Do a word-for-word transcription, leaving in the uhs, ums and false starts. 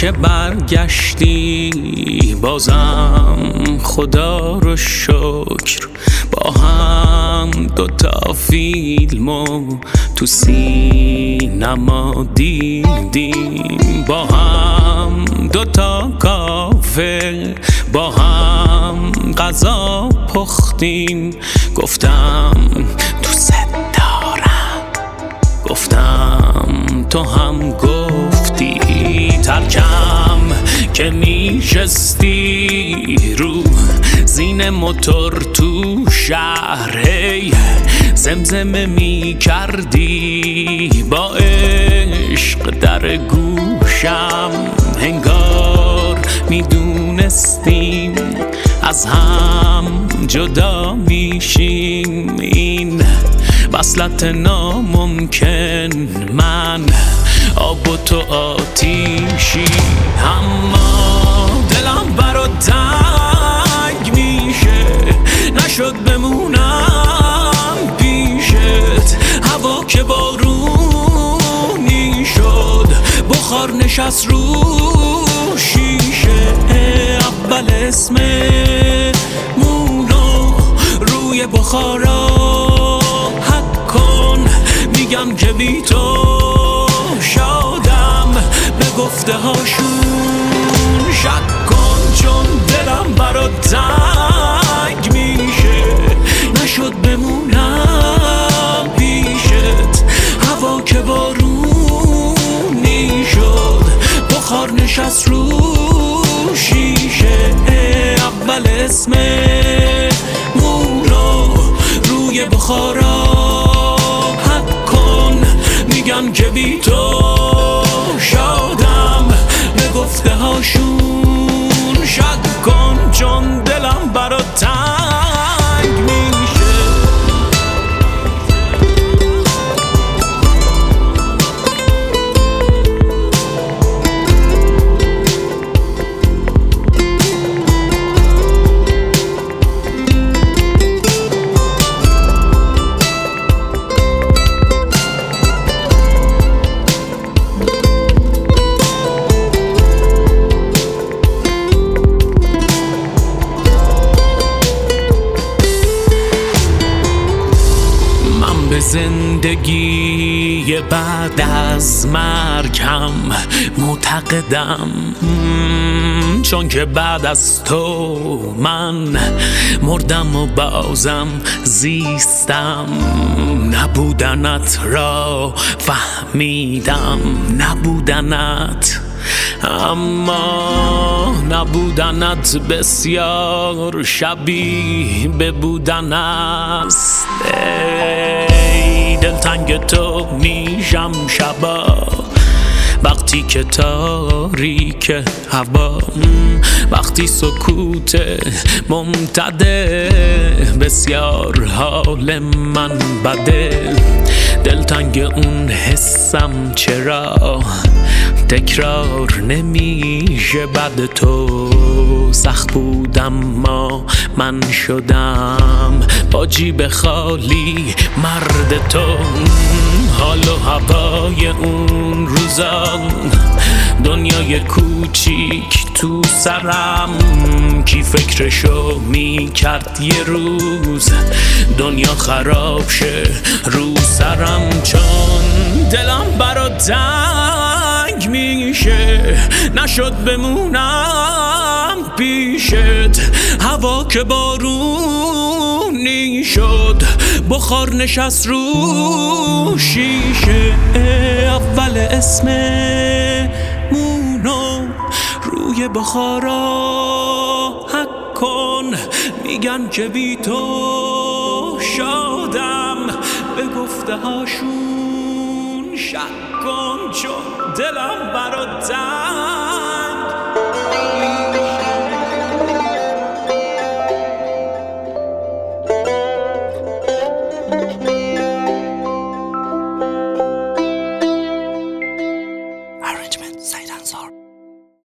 که برگشتی بازم خدا رو شکر، با هم دوتا فیلمو تو سینما دیدیم، با هم دوتا کافه با هم غذا پختیم. گفتم دوست دارم، گفتم تو هم گفتی. ترکم که میشستی رو زین موتور تو شهر، هی زمزمه میکردی با عشق در گوشم. انگار میدونستیم از هم جدا میشیم، این وصلت ناممکن، من آب و تو آتیشی. اما دلم برات تنگ میشه، نشد بمونم پیشت. هوا که بارونی شد، بخار نشست رو شیشه. اول اسممونو روی بخارا حک کن، میگم که بی تو شادم، به گفته هاشون شک کن. چون دلم برات تنگ میشه، نشد بمونم پیشت. هوا که بارونی شد، بخار نشست رو شیشه. اول اسممونو روی بخارا حک کن، میگم که بی تو شادم، به گفته هاشون شک کن. چون دلم برات تنگ میشه. زندگی بعد از مرگم معتقدم، چون که بعد از تو من مردم و بازم زیستم. نبودنت را فهمیدم، نبودنت، اما نبودنت بسیار شبیه به بودن است. دلتنگ تو میشم شبا، وقتی که تاریک هوا، وقتی سکوت ممتده، بسیار حال من بده. دلتنگ اون حسم چرا تکرار نمیشه بعد تو. سخت بودم ما من شدم با جیب خالی مرد تو. حال و هوای اون روزا، دنیای کوچیک تو سرم، کی فکرشو میکرد یه روز دنیا خراب شه رو سرم. چون دلم برات تنگ میشه، نشد بمونم پیشت. هوا که بارونی شد، بخار نشست رو شیشه. اول اسممونو روی بخارا حک کن، میگن که بی تو شادم، به گفته هاشون شک کن. چون دلم برات